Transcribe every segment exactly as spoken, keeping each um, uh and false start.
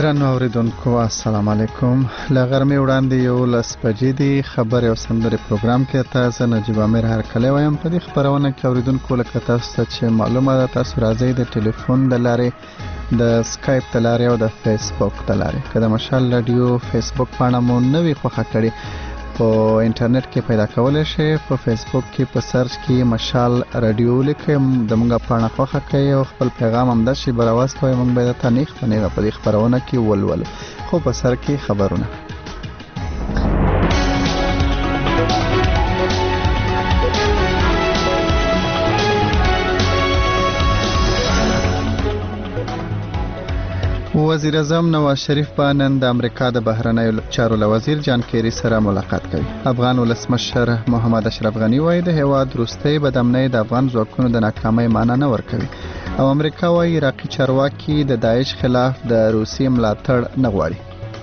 درنو اوریدونکو السلام علیکم. له غرمې وړاندې یو لس بجې دی. خبرې او سندرې پروګرام کې تاسو نجیب امیر هرکلی وایم. په دې خبرونه کې اوریدونکو لکه تاسو ته چې معلومه ده تاسو راځي د ټلیفون د لارې د سکایپ د لارې او د فیسبوک د لارې. که د مشال رادیو فیسبوک پاڼه مو نه وي خوښه کړې په انټرنیټ کې پیدا کولای شئ. په فیسبوک کې په سرچ کې مشال رادیو لیکئ، د موږ پاڼه خوښه کړئ او خپل پیغام هم داسې براوستوئ. موږ به درته نیغ په نیغه په دې خپرونه کې ولولو. خو په سر کې خبرونه. وزیر اعظم نواز شریف په نن د امریکا د بهرنیو چارو له وزیر جان کیری سره ملاقات کوي. افغان ولسمشر محمد اشرف غنی وایي د هیواد وروستۍ بدامنۍ د افغان ځواکونو د ناکامۍ معنی نه ورکوي او امریکا وایي عراقي چارواکي د داعش خلاف د روسیې ملاتړ نه غواړي.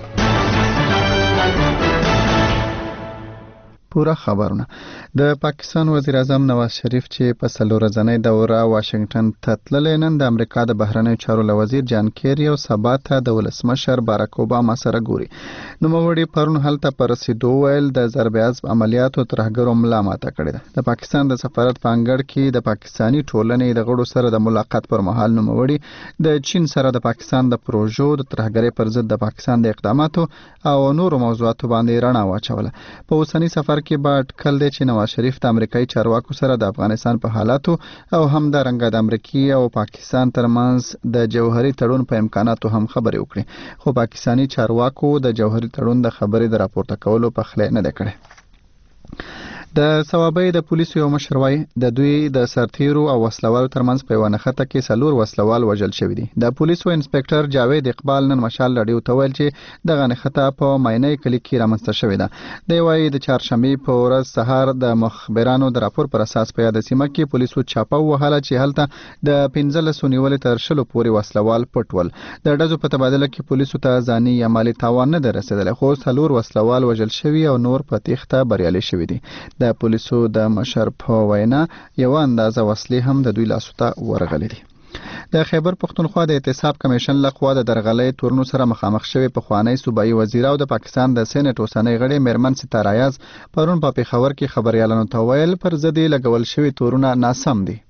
پورا خبرونه. د پاکستان وزیر اعظم نواز شریف چې په څلور ورځنۍ دوره واشنگټن ته تللی، نن د امریکا د بهرنیو چارو له وزیر جان کیری او سبا ته د ولسمشر باراک اوباما سره ګوري. نوموړي پرون هلته په رسېدو ویل د ضرب عضب عملیاتو ترهګرو ملا ماته کړې ده. د پاکستان د سفارت په انګړ کې د پاکستاني ټولنې د غړو سره د ملاقات پر مهال نوموړي د چین سره د پاکستان د پروژو د ترهګرۍ پر ضد د پاکستان د اقداماتو او نورو موضوعاتو باندې رڼا واچوله. په اوسني سفر کې به اټکل دی چې نواز شریف د امریکایي چارواکو سره د افغانستان په حالاتو او هم د رنګ د امریکای او پاکستان ترمنځ د جوهري تړون په امکاناتو هم خبرې وکړي. خو پاکستاني چارواکو د جوهري تړون د خبرې د راپورته کولو په خله نه ده کړې. د ثوابۍ د پولیسو یو مشر وایي د دوی د سرتیرو او وسلوالو ترمنځ په یوه نښته کې څلور وسلوال وژل شوي دي. د پولیسو انسپکټر جاوید اقبال نن مشال رادیو ته ویل چې دغه نښته په ماینۍ کلي کې رامنځته شوې ده. دی وایي د چهارشنبې په ورځ سهار د مخبرانو د راپور پر اساس په یاده سیمه کې پولیسو چاپه ووهله چې هلته د پنځلسو نیولې تر شلو پورې وسلوال پټ ول. د ډزو په تبادله کې پولیسو ته ځاني یا مالي تاوان نه ده رسېدلی، خو څلور وسلوال وژل شوي او نور په تېښته بریالي شوي دي. د پولیسو د مشر په وینا یو اندازه وسلې هم د دوی لاسو ته ورغلې دي. د خیبر پښتونخوا د احتساب کمیشن لخوا د درغلۍ تورنو سره مخامخ شوی پخوانی صوبایي وزیر او د پاکستان د سېنات اوسنۍ غړي میرمن ستاره ایاز پرون په پېښور کې خبريالانو ته ویل پر ضد لګول شوی تورونه ناسم دي.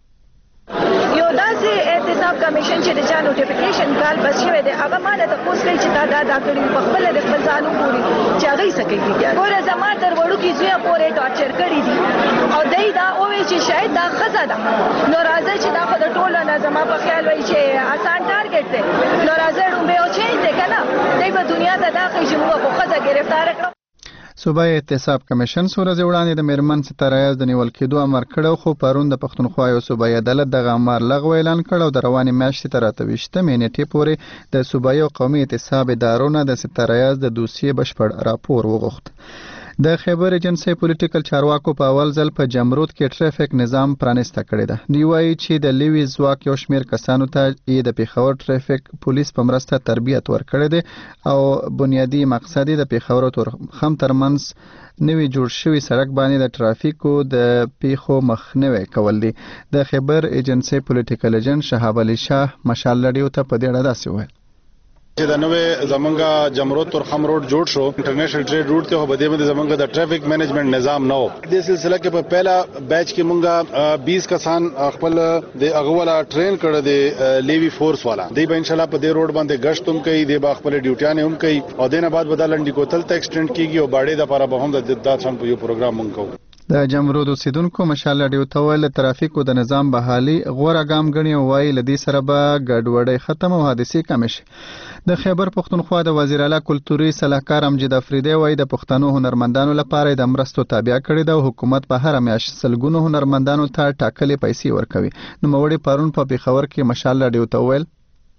کمیشن چې د چا نوټیفیکیشن کال بس شوی دی هغه ما ته تپوس کوي چې دا دا دا کړي په خپل د خپل ځانو پوری چې هغه یې سکیږي. ګوره زما تر وړوکي زوی پورې ټارچر کړي دي او دای دا اوې چې شاید دا خزه ده. نو راځي چې دا په ټولو نه زما په خیال وایي چې آسان ټارګټ دی. نو راځي ډومبه او چینج دی کنه دای په دنیا ته دا خې چې موږ په خزه گرفتار کړو. صوبایي احتساب کمیشن څو ورځې وړاندې د میرمن ستاره ایاز د نیول کېدو امر کړی، خو پرون د پښتونخوا یو صوبایي عدالت دغه امر لغوه اعلان کړ او د روانې میاشتې تر اته ویشتمې نیټې پورې د صوبایي او قومي احتساب ادارو نه د ستاره ایاز د دوسیې بشپړ راپور وغوښت. د خیبر ایجنسی پولیټیکل چارواکو په اول ځل په جمرود کې ټریفیک نظام پرانیسته کړی ده. دوی وایي چې د لیوي ځواک یو شمېر کسانو ته یې د پېښور ټریفیک پولیس په مرسته تربیت ورکړی دی او بنیادي مقصد یې د پېښور او تورخم ترمنځ نوی جوړ شوی سړک باندې د ټرافیکو د پیښو مخنیوی کول دي. د خیبر ایجنسی پولیټیکل ایجنټ شهاب علي شاه مشال رادیو ته په دې اړه داسې وویل چې د نوې زمونږه جمرود تورخم روډ جوړ شو انټرنیشنل ټریډ روټ ته په دې باندې زمونږه د ټریفک مینجمنت نظام نو د سلسله کې په پہلا بیچ کې مونږه بیس کسان خپل د اغوالا ټرین کړه د لیوی فورس والا دی به ان شاء الله په دې روډ باندې گشت هم کوي دی به خپل ډیوټیان هم کوي او دینه بعد بدلنډي کوتل ته ایکسټند کیږي او باډې د لپاره به هم د داتشن په یو پروګرام مونږ کوو. د جمرود اوسیدونکو مشال رادیو ته ویل ترافیکو د نظام بحالي غوره ګام ګڼي او وایي له دې سره به ګډوډۍ ختم او حادثې کمې شي. د خیبر پښتونخوا د وزیر اعلی کلتوري صلاحکار امجد افریدی وایي د پښتنو هنرمندانو لپاره د مرستو تابع کړي ده او حکومت په هر میاشت سلګونو هنرمندانو ته ټاکلې پیسې ورکوي. نوموړي پرون په پېښور کې مشال رادیو ته ویل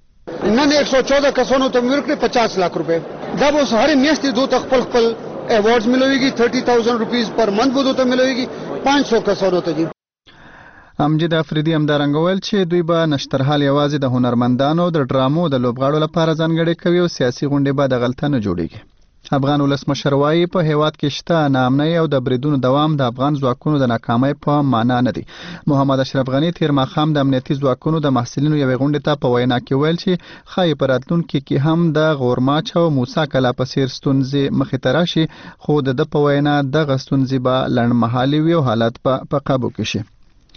نن एक सौ चौदह کسانو ته ورکړي پچاس लाख रुपए دا به هر میاشت دوه خپل خپل ایوارډز ملويږي तीस हज़ार روپیز پر منथ بده ته ملويږي पाँच सौ کسانو ته دي. امجد افریدی همدارنګه ویل چې دوی به نشترحال یوازې د هنرمندانو د ډرامو د لوبغاړو لپاره ځانګړي کوي او سیاسي غونډې به د غلطه نه جوړیږي. افغان ولسمشر وایي په هیواد کې شته ناامنۍ او د بریدونو دوام د افغان ځواکونو د ناکامۍ په معنا نه دی. محمد اشرف غني تیر ماښام د امنیتي ځواکونو د محصلینو یوې غونډې ته په وینا کې ویل چې ښایي په راتلونکي کې هم د غورماچ او موسی کلا په څیر ستونزې مخې ته راشي، خو د ده په وینا دغه ستونزې به لنډمهالې وي او حالات په قابو کې شي.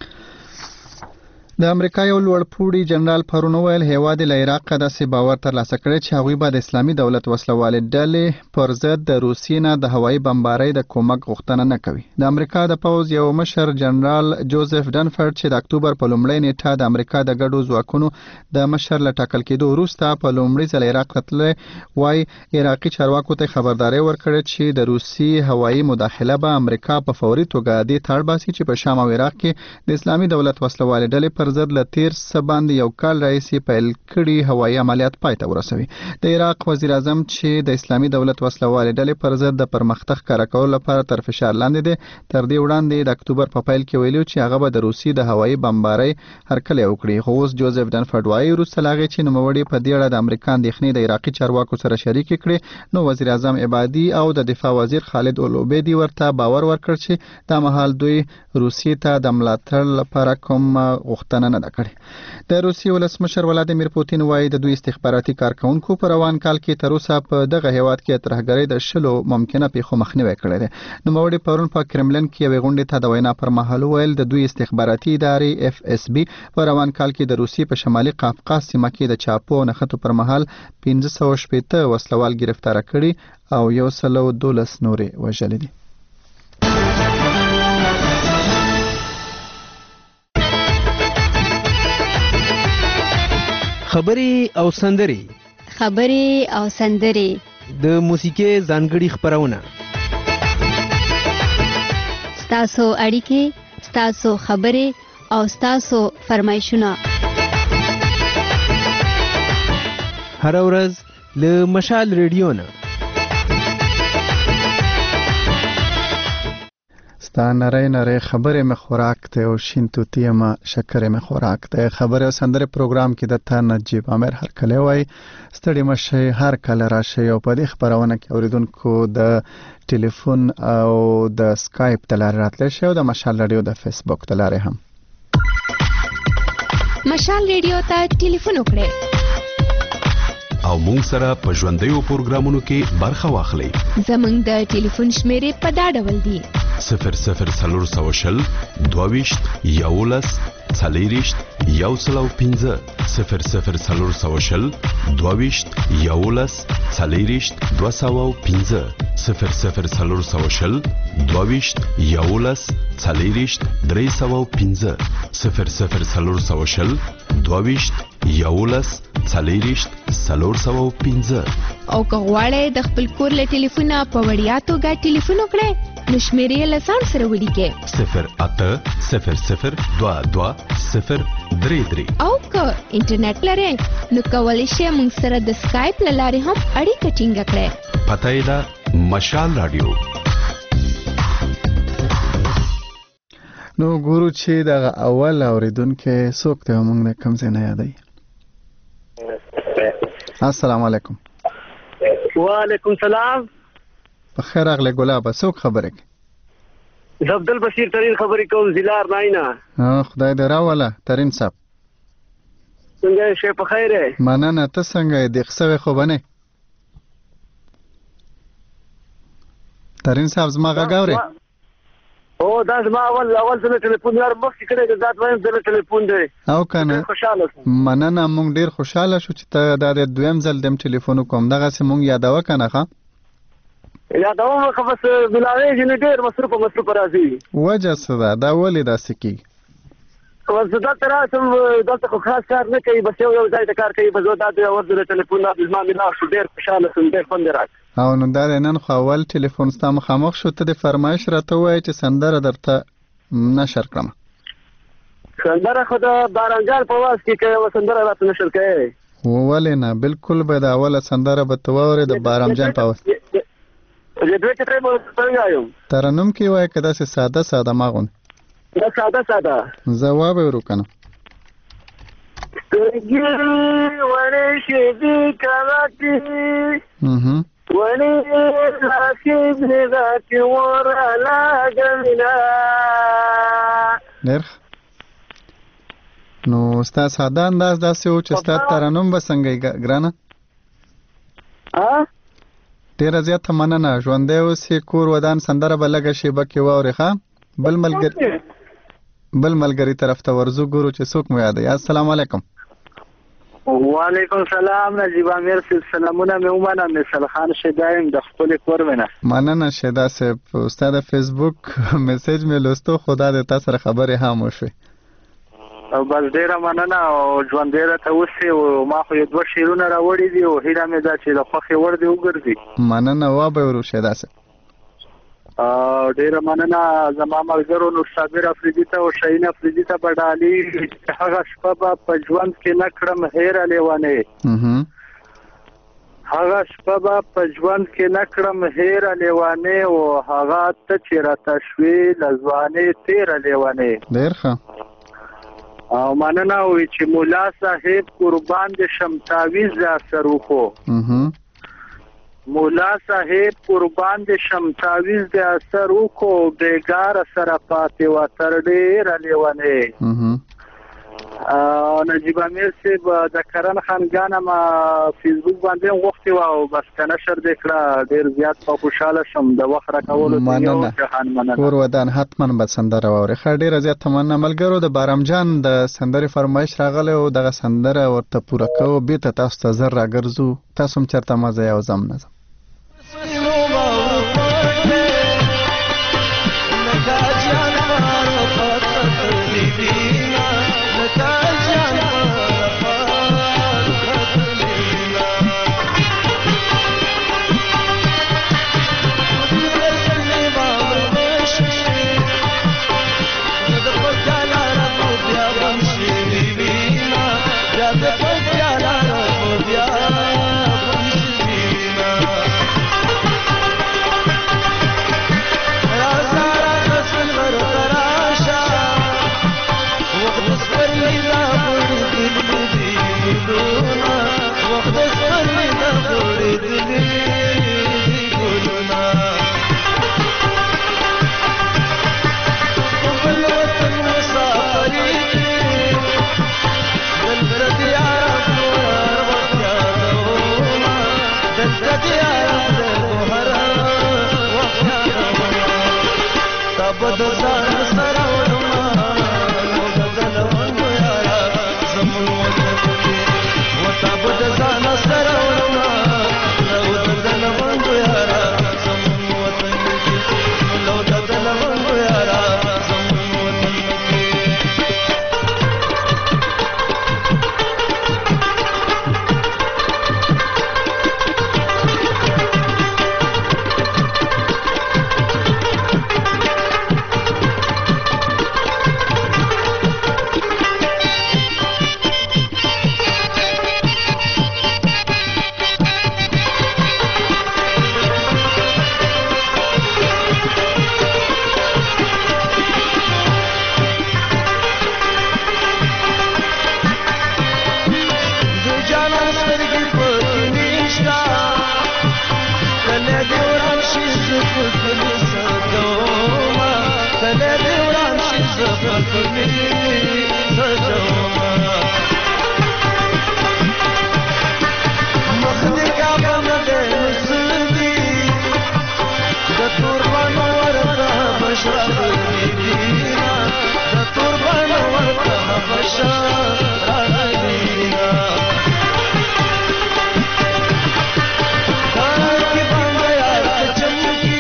د امریکا یو لوړپوړي جنرال پرون ویل هیواد له عراق داسې باور ترلاسه کړی چې هغوی به د اسلامي دولت وسلوالې ډلې پر ضد د روسیې نه د هوایي بمبارۍ د کومک غوښتنه نه کوي. د امریکا د پوځ یو مشر جنرال جوزف ډنفورد چې د اکتوبر په لومړۍ نیټه د امریکا د ګډو ځواکونو د مشر له ټاکل کېدو وروسته په لومړي ځل عراق ته تللی، وایي عراقي چارواکو ته خبرداری ورکړې چې د روسي هوایي مداخله به امریکا په فوري توګه دې ته اړ باسي چې په شام او عراق کې د اسلامي دولت وسلوالې ډلې پر ضد له تیر څه باندې یو کال راهیسې پیل کړي هوایي عملیات پای ته ورسوي. د عراق وزیر اعظم چې د اسلامي دولت وسلوالې ډلې پر ضد د پرمختګ ښکاره کولو لپاره تر فشار لاندې دی، تر دې وړاندې د اکتوبر په پیل کې ویلي چې هغه به د روسیې د هوایي بمبارۍ هرکلی وکړي. خو اوس جوزف ډنفورد وایي وروسته له هغې چې نوموړي په دې اړه د امریکا اندېښنې د عراقي چارواکو سره شریکې کړې، نو وزیر اعظم عبادي او د دفاع وزیر خالد اولوبیدي ورته باور ورکړ چې دا مهال دوی روسیې ته د ملاتړ لپاره کوم غوښتنه نه ده کړې. د روسیې ولسمشر ولادیمیر پوتین وایي د دوی استخباراتي کارکونکو په روان کال کې تر اوسه په دغه هیواد کې ترهګرۍ د شلو ممکنه پیښو مخنیوی کړی دی. نوموړي پرون په کرملن کې یوې غونډې ته د وینا پر مهال وویل د دوی استخباراتي ادارې اف اس بي په روان کال کې د روسیې په شمالي قفقاز سیمه کې د چاپو او نښتو پر مهال پنځه سوه شپېته وسلوال ګرفتاره کړي او یو سل او دولس نورې وژلي دي. خبري او سندري خبري او سندري د موسیقي ځانګړي خبرونه ستاسو اړیکې، ستاسو خبري او ستاسو فرمایشونه هر ورځ له مشال ریډیو نه ستا نری نری خبرې مې خوراک دی او شین توتی یم شکرې مې خوراک دی. خبرې او سندرې پروګرام کې د تا نجیب عامر هرکلی وایي. ستړي مه شئ، هر کله راشئ او په دې خپرونه کې اوریدونکو د ټلیفون او د سکایپ د لارې راتلی شئ او د مشال راډیو د فیسبوک د لارې هم. مشال ریډیو ته ټلیفون وکړئ او مونږ سره په ژوندیو پروګرامونو کې برخه واخلئ. زمونږ د ټلیفون شمیرې په دا ډول دي: صفر صفر څلور سوه شل دوه ویشت یولس څلېرویشت یو سل او پنځه صفر صفر څلور سوه شل دوه ویشت یولس څلېرویشت دوه سوه او پنځه صفر صفر څلور سوه شل دوه ویشت یولس څلېرویشت درې سوه او پنځه صفر صفر څلور سوه شل دوه ویشت یولس څلېرویشت څلور سوه او پنځه. او که غواړئ د خپل کور له ټلیفونه په وړیا توګه ټلیفون وکړئ نو شمیرې له ځان سره ولیکئ: صفر اته صفر صفر دوه دوه صفر درې درې. او که انټرنیټ لرئ نو کولی شئ موږ سره د سکایپ له لارې هم اړیکه ټینګه کړئ. پته یې ده مشال راډیو. نو ګورو چې دغه اول اوریدونکی څوک دی او موږ د کوم ځای نه یادوي. السلام علیکم. وعلیکم سلام. په خیر راغلی ګلابه، څوک خبرې کوي؟ زه عبدل بشیر ترین خبرې کوم، ضلع ارناینا. خدای دې راوله ترین صاحب. څنګه یې؟ شی په خیر یې؟ مننه، ته څنګه یې؟ دېخ سوی خو به نه ترین صاحب زما غږ اورې؟ او دا زما اول اول زه ټلیفون یار مخکې کړی دی، دا دویم زه ټلیفون دی. او که نه؟ خوشحاله شوم. مننه، موږ ډېر خوشحاله شو چې ته دا د دویم ځل دم ټلیفون وکړم. دغسې موږ یادوه که نه ښه؟ یادوم که بس ملاوېږي نه ډېر مصروفه مصروفه راځي. وجه څه ده؟ دا ولې داسې کېږي؟ بس دلته راشم، دلته خو خاص کار نه کوي، بس یو یو ځای ته کار کوي. بس زه دا دوی اول ځل ټلیفون زما ملاو شو، ډېر خوشحاله شوم، ډېر خوند یې راکړ. او نو دا نن خو اول ټلیفون ستا مخامخ شو، ته د فرمایش راته ووایې چې سندره درته نشر کړم. سندره خو د بارانجان په واز کې که یوه سندره راته نشر کوې. ولې نه، بالکل به د اوله سندره به ته واورې د بارانجان په واز. د دوی چترۍ به څنګه وایم؟ ترنم کې وایې که داسې ساده ساده ما غوندې؟ دا ساده ساده ځواب یې ورو که نه. سترګې وړې شېبې کلکې ونی راکې دې راکې وره لاګمینا. ډېر نو ستا ساده انداز داسې و چې ستا ترنم به څنګه یې ګرانه؟ ډېره زیاته مننه. ژوندی اوسې، کور ودان سندره به لږه شیبه کې واورې ښه. بل ملګري بل ملګري طرف ته ورځو، ګورو چې څوک مو یادوي. السلام علیکم. وعلیکم سلام نجیب امیر صاحب، سلامونه مې ومنه. مثل خان شیدا یم د خپلې کور نه. مننه شیدا صاحب. ستا د فیسبوک میسیج مې لوستو، خو دا د تا سره خبرې هم وشوې. بس ډېره مننه او ژوندی راته اوسې. او ما خو یو دوه شعرونه راوړي دي او هیله مې ده چې د خوښې وړ دې وګرځي. مننه، وابه ورو شیدا صاحب. ډېره مننه زما ملګرو نور صابر افریدي ته او شاهین افریدي ته به ډالۍ. هغه شپه به په ژوند کې نه کړم هېره لیونې، هغه شپه به په ژوند کې نه کړم هېره لیونې، او هغه ته چې راته شوې له ځوانۍ تېره لیونې. ډېر ښه. او مننه وي چې مولا صاحب قربان دې شم تعویز اثر وکړو. مولا صاحب قربان دې شم تعویز دې اثر وکړو، بېګاره سره پاتې وه تر ډېره لیونې. نجیب امیر صاحب د کرن خانګانه ما فیسبوک باندې غوښتې وه او بس که نشر دې کړه ډېر زیات په خوشحاله شم د وخت راکولو. مننه. کور ودان حتما به سندره واورې. ښه، ډېره زیاته مننه. ملګرو د بارم جان د سندرې فرمایش راغلی او دغه سندره ورته پوره کوو. بېرته تاسو ته زر راګرځو. تاسو هم چېرته مزه یو زم نظم.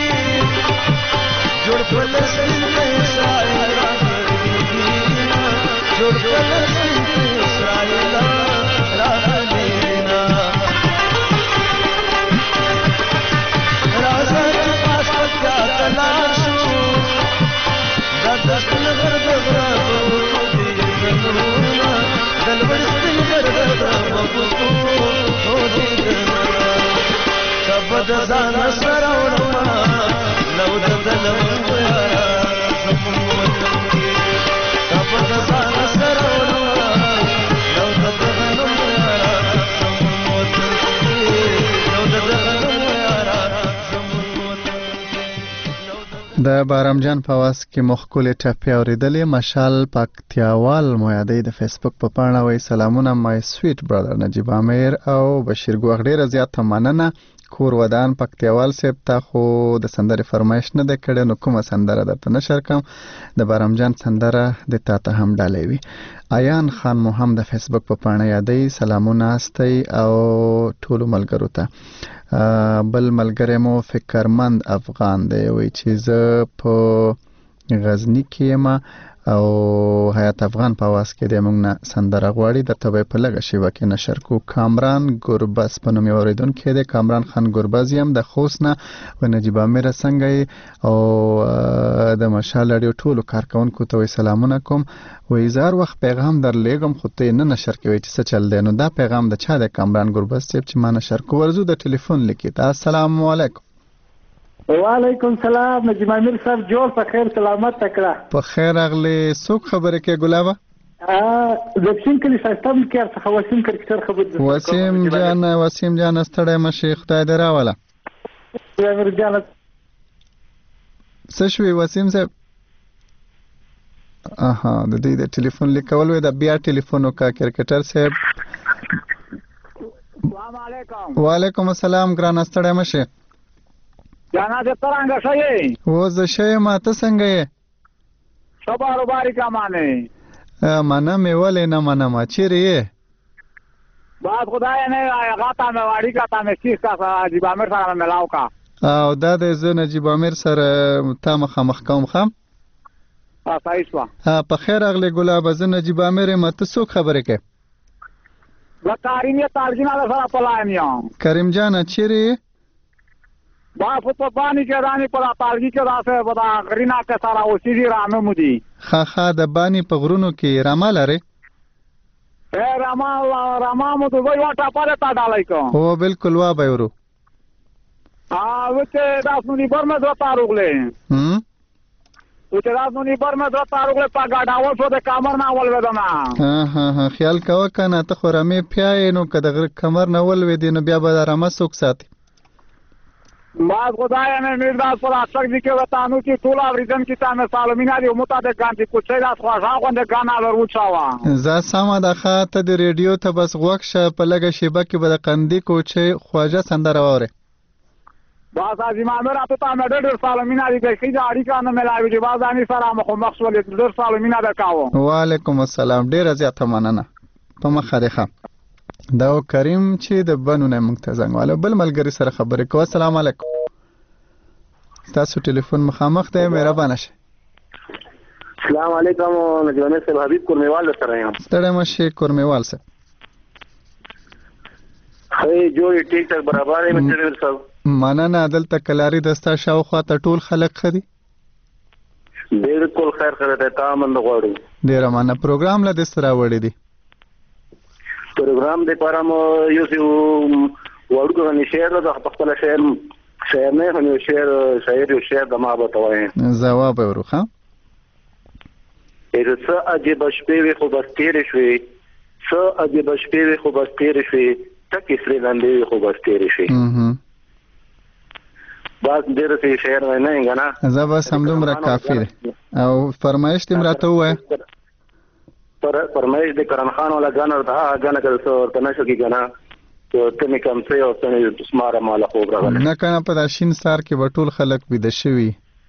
You're د بارمجان په واس کې مخکولې ټپې اورېدلې. مشال پکتیاوال مو یادې د فیسبوک په پاڼه وایي سلامونه مای سویټ برادر نجیب امیر او بشیر ګوغ ډېره زیاته مننه. کور ودان پکتیاوال صاحب ته خو د سندرې فرمایش نه دی کړی، نو کومه سندره درته نشر کړم. د بارمجان سندره د تا ته هم ډالۍ وي. ایان خان مو هم د فیسبوک په پاڼه یادې سلامونه استی او ټولو ملګرو ته. بل ملګری مو فکرمند افغان دی، وایي چې زه په غزني کې یم او حیات افغان په واس کې دی، موږ نه سندره غواړي، درته به په لږه شیبه کې نشر کو. کامران ګربز په نوم یې اورېدونکی دی، کامران خان ګربز یم د خوست نه. و نجیب امیر څنګه یې او د مشال راډیو ټولو کارکونکو ته وایي سلامونه کوم. وایي زه هر وخت پیغام درلیږم خو ته یې نه نشر کوې چې څه چل دی. نو دا پیغام د چا دی کامران ګربز صاحب چې ما نشر کو؟ ورځو د ټلیفون لیکي ته. السلام علیکم. وعلیکم سلام نجیب امیر صاحب، جوړ په خیر سلامت تکړه. په خیر اغلی څوک خبرې کوي ګلابه؟ ا د سین کلی سیستم کې څخه وسیم کرکټر خبر. وسیم جان وسیم جان ستړی مشي، خدای دې راوله. امیر جان څه شوي وسیم صاحب؟ اها د دې د ټلیفون لیکول وي، د بیا ټلیفون وکړه کرکټر صاحب. السلام علیکم. وعلیکم السلام ګرانه ستړی مشي. جانا دې ترانګه شې و زه شې ما ته څنګه یې؟ سبا روباری کا معنی منه مې ولې نه منم چیرې یې؟ بات خدای نه هغه ته مې واړی کا ته مې سیخ کا نجیب امیر سره ملاو کا. او دا د زه نجیب امیر سره تا مخامخ کوم خام. ها صحیح شو. ها په خیر اغلی ګلاب، زه نجیب امیر یم، ته څوک خبرې کوې؟ زه کریم یې تارجیناله سره پلایم یم. کریم جانه چیرې یې؟ با په بانی کې رانی پر اپالګي کې راځه ودا غرینا کې سارا اوسېږي رامه مودي. خا خا د بانی په غرونو کې راما لري. اے راما راما مو دوی واټه پاره تا ډالای کو. هو بالکل وا به ورو. ا وته تاسو نی برمه درته راغله. هم وته تاسو نی برمه درته راغله په گاډا و شو د کمر نه ول ودما. ها ها ها خیال کاوه کنه ته خو رمې پیای نو کده غر کمر نه ول ودی نو بیا به رمه سوک ساتي. باز خدای نه میرداس پر اټک دي کې وتانو چې ټول اوریدن کې تاسو سالمینا دی متعدد غانتی کوڅه داس خواږه غونډه غانا وروچاوا. زه سم د خاطه د ریډیو ته بس غوښه په لګه شیبه کې به د قندی کوڅه خواږه سندره وره. باز ازما مر اته تا مې ډېر سالمینا دی کې دا اړیکه نه ملاوي دی باز اني سره مخ مخسول ډېر سالمینا دا کاوه. وعلیکم السلام، ډېر زیاته مننه. په مخه ده دا کریم چې د بنو نه موږ ته زنګ واله بل ملګری سره خبرې کوه. السلام علیکم. تاسو ټلیفون مخامخ دی، مهربانه شئ. السلام علیکم نجیب امیر صاحب، حبیب کورمیوال سره یم. ستړی مشي کورمیوال صاحب. خې جوړ ټیک ټاک برابر یم نجیب صاحب. مننه. دلته کلاری دستا شاوخوا ته ټول خلک خدي. بالکل خیر خیر ته تامن غواړي. ډیر مننه. پروګرام له دې سره وړي دي. پروګرام د پرم یو څو ورګو غني شعر د خپل شعر شعر نه هنو شعر شاعر یو شعر د ما بتوي. جواب ورخه. اې څه عجیب شپې وي خو بس تیر شوي، څه عجیب شپې وي خو بس تیر شوي، تکي سری لاندې خو بس تیر شوي. اها باز ډېر څه شعر نه غنا. زه بس همدومره کافي دی او فرمایش تیم راته وای. پر فرمایش د کرن خان ولا غنر دا غنه کړ څو ورته نشو کی غنا ته ته کم څه او ته سماره مال خو راغله نه کنه په داشین سار کې بټول خلک بيد شوی.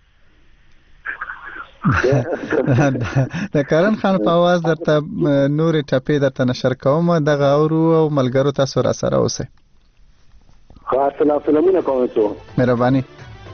د کرن خان په आवाज درته نورې ټپې درته نشر کوم، دغه اورو او ملګرو تاسو را سره اوسه. خاص سلامونه کوم ته مهرباني.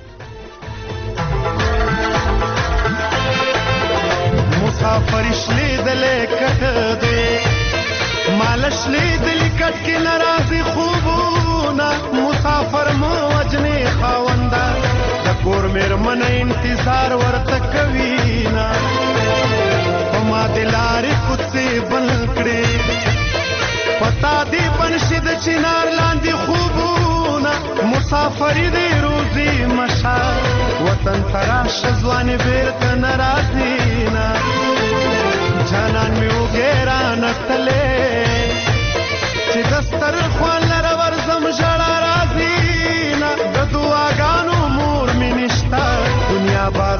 مسافر شلیدلې کټ دې مالش لیدلې کټ کې ناراضي خوبونه، مسافر مو وجنې خاوندا د کور مېرمن انتظار ورته کوي نا. ما دلارې کوڅې بل کړې پتا دې بنشد چنار لاندې خوبونه، مسافر دې روزي مشا وطن تراش ځوان بیرته ناراضي نا. جانان می وګرا نستلې چې دستر خوان لر ورزم ژړا راځي نا. د دعاګانو مور می نشتا دنیا بار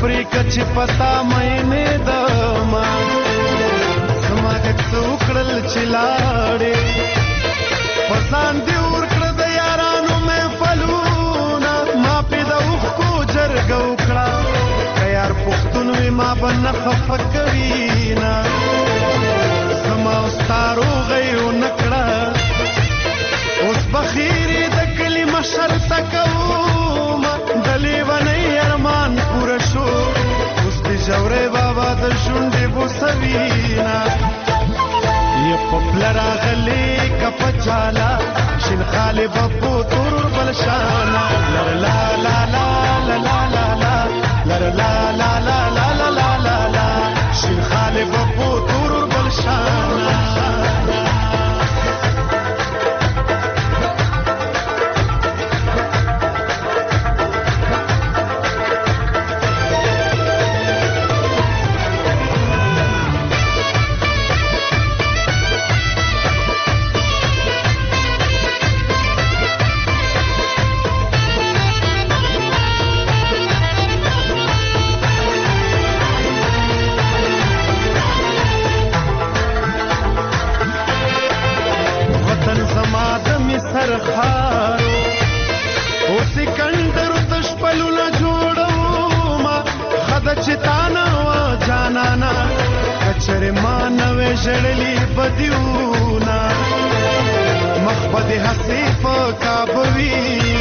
افریقا چې پتا مې دما زما د څوکړل چې لاړې پسان دی ور کړ د یارانو مې فلونا ما په د اوخو جرګو کړه یار پښتون وی ما بنه خفکوینا زما ستارو غيو نکړه اوس بخیری د کلی مشر تکوم دلی ونی ارمان پورا شو اوس دی جوړې بابا د شونډې بوسوینا یو پپلرا غلی کپچالا شین خالی بپو تور بلشانا لا لا لا لا لا لا لا لا لا لا لا لا لا لا لا لا شین خالی بپو تور بلشانا سرخارو او سکندر تشپلو لا جوړو ما خد چتانا وا جانانا کچره ما نوې جړلی بدیونا مخبد حسیف کابوی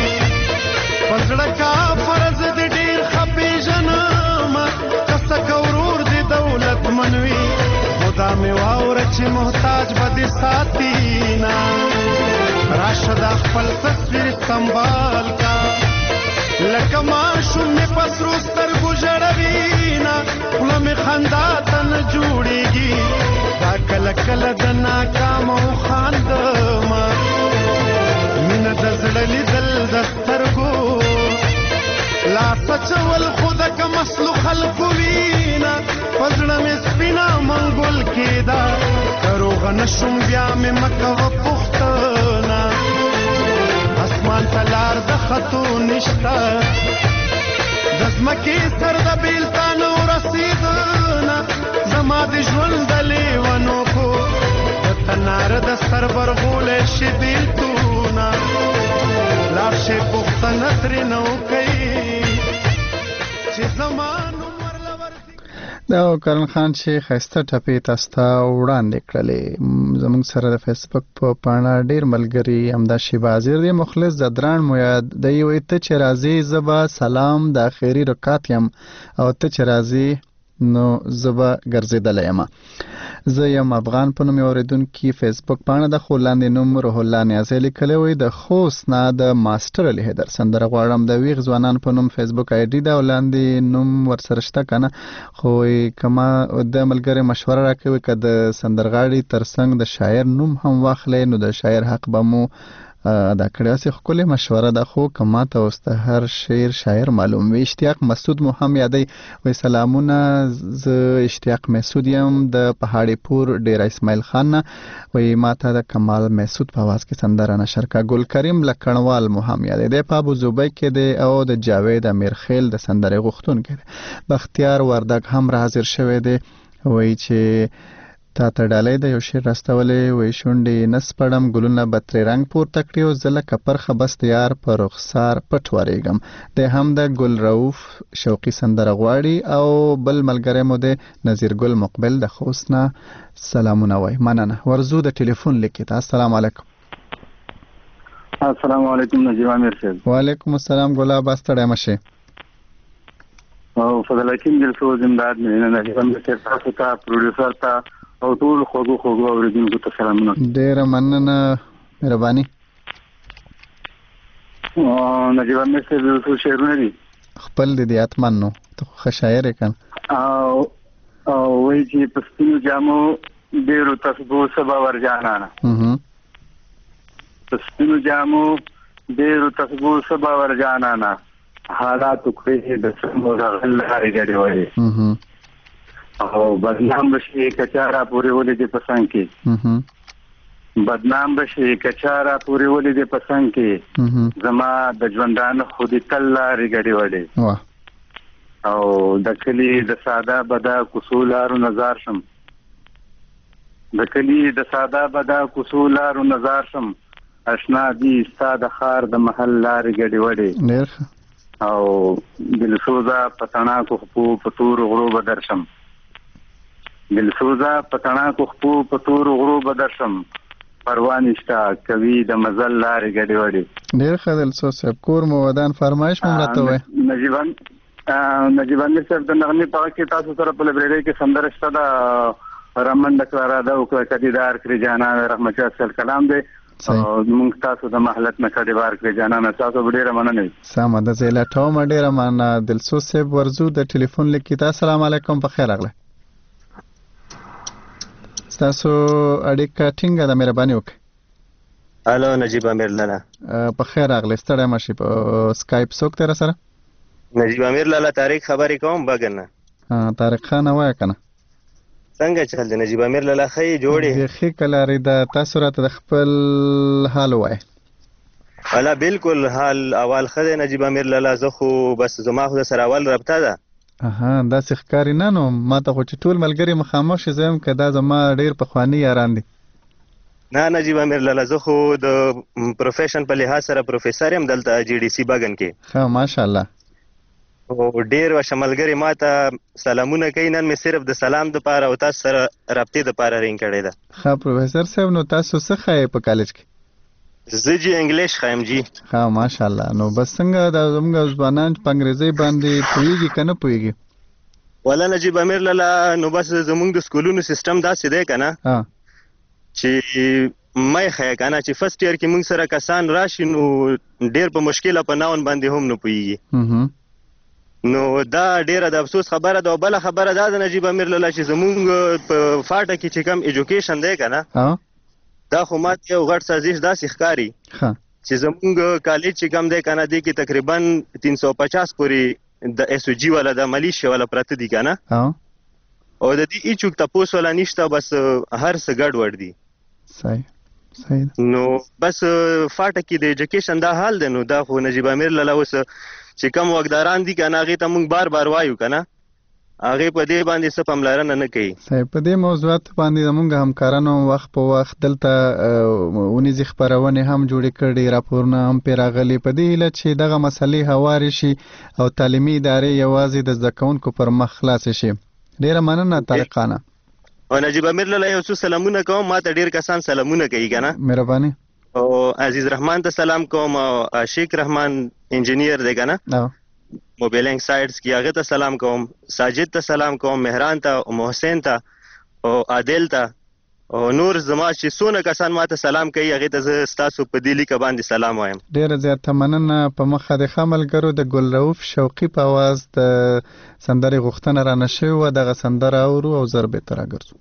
پزړه کا فرض دې ډیر خپې جنما کس کورور دې دولت منوي خدا مې واور چې محتاج بدی ساتینا راشد خپل تصویر سنبال کا لکه ماشوم مې پسرو سترګو ژړوینا خوله مې خندا ته نه جوړېږي دا کله کله د ناکامو خاندمه مینه د زړه لیدل د سترګو لاس اچول خو د کم اصلو خلکو وینا په زړه مې سپینه منګول کېده که روغه نه شوم بیا مې مه کوه پوښتنه اسمان ته لار د خطو نشته د ځمکې سر د بیلتانو رسېدنه زما د ژوند د لیونو کو د تنار د سر برغولی شي بیلتونه لاړ شي پوښتنه ترېنه وکوي چې زما دا کرن خان چې ښایسته ټپې تاسو ته وړاندې کړلې زموږ سره د فیسبوک په پاڼه ډېر ملګري همدا شیبه حاضر دی مخلص زدران مویاد دی وایي ته چې راځې زه به سلام د اخري رکعت یم او ته چې راځې نو زه به ګرځېدلی یم زه یم افغان په نوم یې اورېدونکي فیسبوک پاڼه ده خو لاندې نوم روح الله نیازی لیکلی وایي د خوست نه د ماسټر علي حیدر سندره غواړم د ویغ ځوانان په نوم فیسبوک آی ډي ده او لاندې نوم ورسره شته که نه خو که ما د ملګري مشوره راکوي که د سندرغاړي تر څنګ د شاعر نوم هم واخلی نو د شاعر حق به مو ادا کړی هسې ښکلې مشوره ده خو که ما ته اوس د هر شعر شاعر معلوم وي اشتیاق مسعود مو هم یادی وایي سلامونه زه اشتیاق مسعود یم د پهاړي پور ډیره اسماعیل خان نه وایي ما ته د کمال مسعود په اواز کې سندره نشر کا ګل کریم لکڼوال مو هم یادی دی په ابوظبي کې دی او د جاوید امیرخیل د سندرې غوښتونکی دی بختیار وردګ هم حاضر شوی دی وایي چې تا ته ډالۍ د یو شعر راستولی وایي شونډې نه سپړم ګلونه به ترې رنګ پورته کړي او زه لکه پرخه بس د یار په رخسار پټ وارېږم دی هم د ګل رؤف شوقي سندره غواړي او بل ملګری مو دی نظیر ګل مقبل د خوست نه سلامونه وایي مننه ورځو د ټلیفون لیکې ته السلام علیکم السلام علیکم نجیب امیر صاحب وعلیکم السلام ګلاب ستړی مه شې او فضل حکیم جلسو زنداد مې نجیب امیر صاحب تاسو ته پروډیوسر ته او ټول خوږو خوږو اورېدونکو ته سلامونه ډېره مننه مهرباني نجیب امیر صاحب یو څو شعرونه دي خپل دي دي حتما نو ته ښه شاعر یې که او وایي چې په سپینو جامو ډېرو تسبو سبا ورجانانه په سپینو جامو ډېرو تسبو سبا ورجانانه حالات کړې د سمو راغل لارې ګډې وایي او بدنام بشي کچارا پورې ولې دې پسند کې بدنام بشي کچارا پورې ولې دې پسند کې زما د ژوندانه خودي تل لارې ګډې وړې او د کلی د ساده بدا کوسولارو نظر شم د کلی د ساده بدا کوسولارو نظر شم آشنا دي استاد خار د محل لار ګډي وړي ډېر او دلسوزا پتانا کو خپو پتور غړو بدرشم دلسوزا پتانا کو خپو پتور غړو بدرشم پروانشتا کوي د مزل لار ګډي وړي ډېر ښه دلسوز صاحب کور مو ودان فرمایش مو راته وای نجیبان نجیبان صاحب د نغمه په کې تاسو سره په لایبرری کې سندره شته د رمن ډکلارا دا او کدیدار کړی جانا رحمت الله کلام دی موږ تاسو د محلت نه کدیدار کړی جانا نه تاسو ډیره مننه سم د زیلا ټوم ډیره مننه دلسوز صاحب ورزو د ټلیفون لیکي السلام علیکم په خیر اغله تاسو اړیکه ټینګه د مهرباني وکړئ الو نجیب امیر لالا په خیر اغله ستړی ماشي په سکایپ څوک تر سره نجیب امیر لالا تاریخ خبرې کوم بګنه ها طارق خان وای کنه څنګه چل دی نجیب امیر لالا خې جوړي خې کلاري د تاسو راته د خپل حال وای ولا بالکل حال اول خدای نجیب امیر لالا زه خو بس زما خو سره اول رابطه ده اها دا ښکاری نه نو ما ته خو چې ټول ملګری مخامخ شي زم کدا زما ډیر په خواني یاران دي نه نجیب امیر لالا زه خو د پروفیشن په لحاظ سره پروفیسور يم دلته جی ډي سي باغن کې ها ماشاءالله او ډیر وشملګری ما ته سلامونه کوي نن مې صرف د سلام د پاره او تاسو سره رابطې د پاره رینګ کړی ده ها پروفیسور صاحب نو تاسو څه خای په کالج کې زه جی انګلیش خایم جی ها ماشاءالله نو بس څنګه د زموږ ځوانان په انګریزي باندې پويږي کنه پويږي ولا نجیب امیر لالا نو بس زموږ د سکولونو سیستم داسې دی کنه ها چې مې خای کنه چې فرست ایئر کې موږ سره کسان راشي نو ډیر په مشکله په ناون باندې هم نه پويږي نو دا ډیره د افسوس خبره ده او بل خبره ده د نجیب امیر لالا چې زموږ په فاټه کې چې کم ایجوکیشن دی کنه ها دا خو ماته یو غټ سازش داسې ښکاری ها چې زموږ کالج چې کم دی کنه دی کې تقریبا تین سو پچاس پورې د ایس او جی والا د ملیشیا والا پراته دي کنه ها او د دې هیڅوک تاسو ولا نشته بس هر څه ګډ وډ دي صحیح صحیح نو بس فاټه کې د ایجوکیشن دا حال دی نو دا خو نجیب امیر لالا اوس چې کم وګداران دي کنه هغه ته موږ بار بار وایو کنه هغه په دې باندې څه پاملرنه نه کوي صحیح په دې موضوعات باندې زموږ همکارانو وخت په وخت دلته ونیزي خبرونه هم جوړې کړي راپورونه هم پیراغلي په دې لته چې دغه مسلې هواري شي او تعلیمي ادارې یوازې د ځکونکو پر مخ خلاص شي ډیره مننه طارقانه او نجیب امیر لالا یو څه سلامونه کوم ما ته ډیر کسان سلامونه کوي کنه مهرباني او عزیز رحمان ته سلام کوم او عاشق رحمان انجینیر دی کنه موبیلنګ سایټس کې هغه ته سلام کوم ساجد ته سلام کوم مهران ته او محسن ته او عادل ته او نور زما چې څونه کسان ماته سلام کوي هغه ته تاسو په دې لیک باندې سلام وایم ډیر زیات مننه په مخه د خاملګرو د ګل رؤف شوقي په आवाज د سندري غوښتنه را نشي و دغه سندره اورو او ضربه تر راګرځو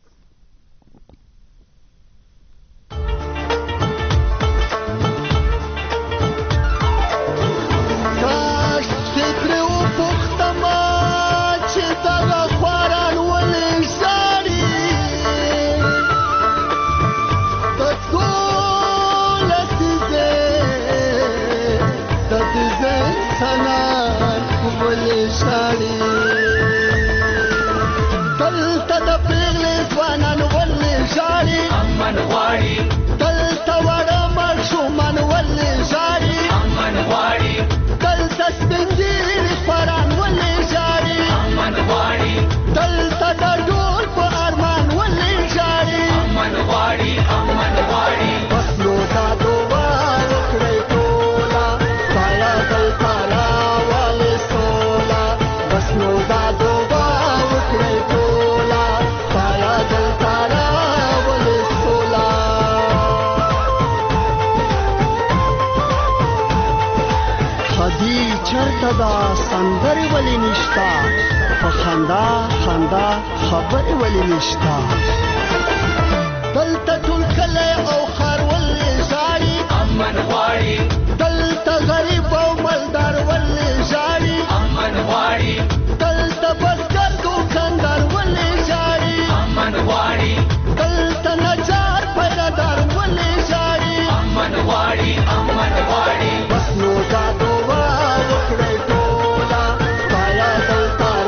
سندري ولې نشتا په خندا خندا خبرې ولې نشتا دلته ټول کله او خار ولې ژاړي امن غواړي دلته غریب او مالدار ولې ژاړي امن غواړي دلته بزګر دوکاندار ولې ژاړي امن غواړي دلته نجار پیدادار ولې ژاړي امن غواړي امن غواړي بس نو دا دوه وکړئ ټولا پایا دلته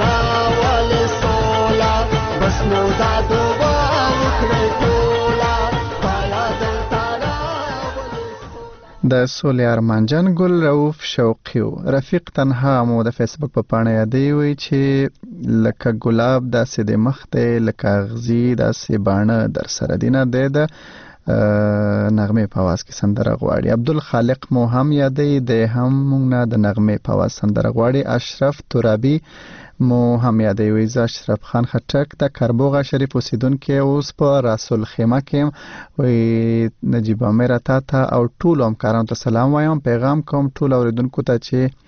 د سولې ارمانجان ګل رؤف شوقي رفیق تنها مو د فیسبوک په پاڼه یادې وی چې لکه ګلاب داسې د مخ ته لکه غزي داسې باڼه در سره دینه د نغمه په आवाज کې سندره غواړي. عبدالخالق مو هم یادې د هم موږ نه د نغمه په आवाज سندره غواړي. اشرف ترابي مو هم یادې وی ز اشرف خان خټک د کربوغه شریف اوسیدونکو اوس په رسول خیمه کې وی نجیب امیر تا ته او ټول همکارانو ته سلام وایم. پیغام کوم ټول اوریدونکو ته چې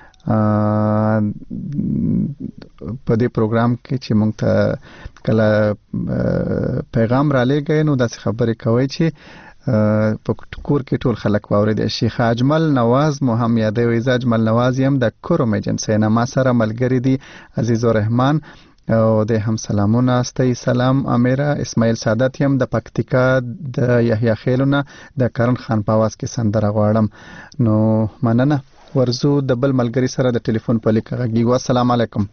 په دې پروګرام کې چې موږ ته کله پیغام را لېږئ نو داسې خبرې کوي چې په کور کې ټول خلک واوري. شیخ اجمل نواز مو هم یادې وی ز اجمل نواز یم د کوروم ایجنسی نه ما سره ملګری دی عزیز الرحمن او د هم سلامونه استي. سلام امیره اسماعیل سعادت یم د پکتیکا د یحیی خیلونه د کرن خان په आवाज کې سندره غواړم. نو مننه. ورزو د بل ملګری سره د ټلیفون په لیکه غږیږو. السلام علیکم.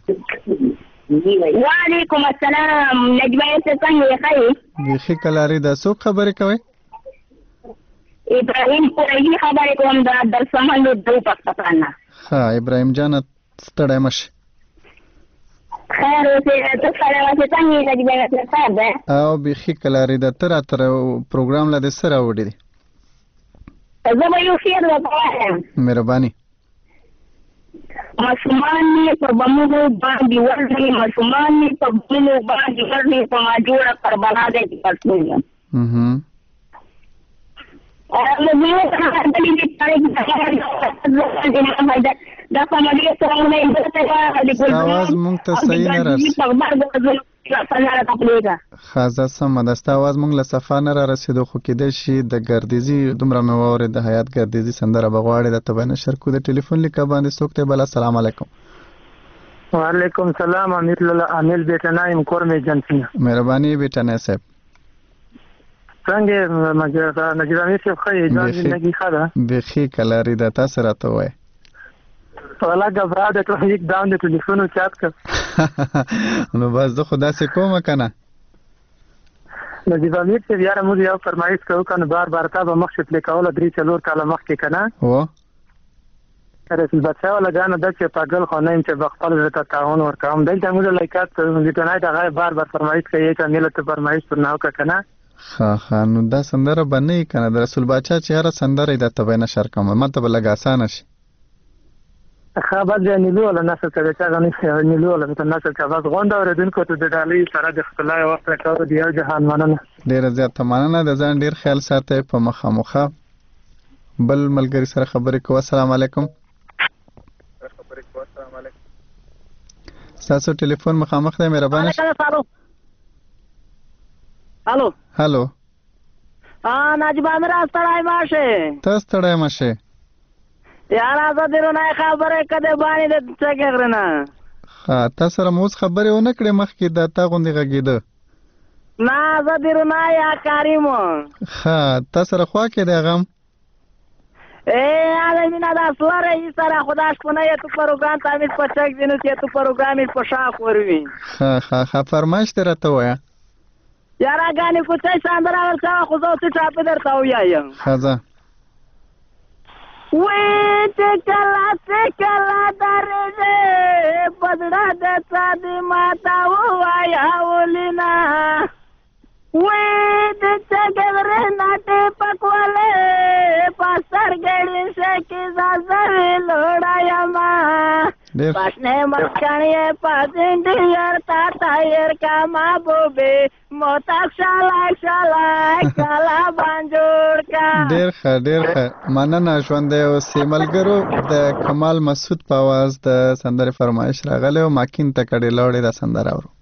وعلیکم السلام. نجمه څه څنګه یې؟ بخی کلاری د څوک خبرې کوي؟ ابراهیم قریشی خبرې کوم د درسمن د پاکستان. ها ابراهیم جان ستړی مشه. خیر اوسې ته سره واسه څنګه نجمه څه صاحب ده؟ او بخی کلاری د تر تر پروګرام لا د سره وډی دي. زه به یو شعر ووایم. مهرباني. ماشومان مې په بمونو باندې ورځي، ماشومان مې په بمونو باندې ورځي، په ما جوړه کربلا دی چې پښتون یم. آواز مونږ ته صحیح نه رسي. خازه سم د ستا आवाज مونږ له صفا نه را رسیدو خو کېدای شي د ګردیزي دومره مې واورېد د حیات ګردیزي سندره به غواړي د ته به نشر کو د ټلیفون لیکه باندې څوک دی بله. السلام علیکم. وعلیکم سلام. امیر الله امیر بیٹنا یم کورم ایجنسی. مهرباني بیٹنا صاحب. څنګه مجه نجیب امیر صاحب خې ځان زندگی خاله بخي کلاری د تاسو راته وای ولا غبره د ټریک داون د ټلیفون چات ک نو بس زه خدا سي کوم کنه نجیب امیر صاحب یاره موږ یو فرمایش کوو کنه بار بار تا به مخ شپل کول درې چلور کاله مخ کې کنه و رسول بچا ولا غانه د چې پاگل خو نه چې بخپل رته تعاون ورکوم دلته موږ لایکات د ټنای دا بار بار فرمایش کوي چې مله ته فرمایش پر ناو کنه خا خا نو دا سندره باندې کنه د رسول باچا چې هر سندره د تبه نشر کوم مته بل آسان شي خبر دی نیلو ولا نشر کوي چې غني نیلو ولا ته نشر کوي غونډه اوریدونکو ته د ډالۍ سره د خپلای وخت راکاو دی جهان مننه ډیر زیات مننه د ځان ډیر خیال ساتي په مخه مخه بل ملګری سره خبرې کوو. السلام علیکم. خبرې کوو. السلام علیکم. تاسو ټلیفون مخامخ دی مهرباني. هالو هالو ا نجیب امیر استړای ماشه تاسو تړای ماشه یار زه درو نه خبره کده باندې د څنګه غرنه ها تاسو سره موږ خبرې ونه کړې مخکې د تا غوندې غږیده نه زه درو نه یا کریم ها تاسو سره خوا کې دی غم اے اله مینا د سوره ای سره خداش کو نه ته پروګرام تامیز پچک دینو چې ته پروګرام په شاخ وروي ها ها ها فرمایش درته وایا یارا غانی کوڅه ساندرا ورڅا خو زه ته چاپ درته وایم خزه وې چې کلا چې کلا درځه پدړه د سادي ماتا وایا ولینا وې د څنګه ناټه پکواله پاسر ګړې شکه زازر لوړایا ما پښنه مکانې پاسند یار تا تایر کا محبوبه موتا شالا شالا کلا بانجوړ کا ډیر ښه ډیر ښه مننه ژوند او سیملګرو د کمال مسعود په आवाज د سندره فرمایش راغله او ماکین تکړه لوړې د سندره اورو.